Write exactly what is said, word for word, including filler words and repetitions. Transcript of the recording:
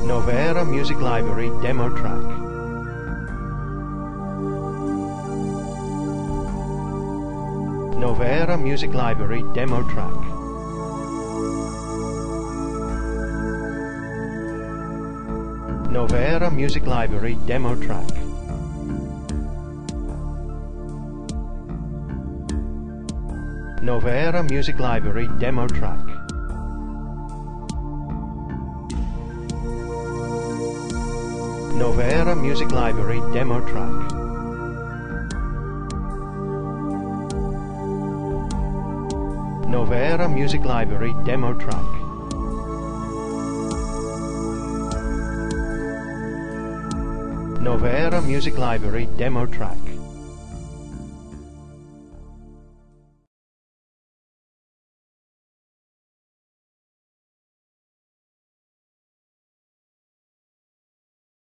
Novera Music Library demo track. Novera Music Library demo track. Novera Music Library demo track. Novera Music Library demo track. Novera Music Library demo track. Novera Music Library demo track. Novera Music Library demo track.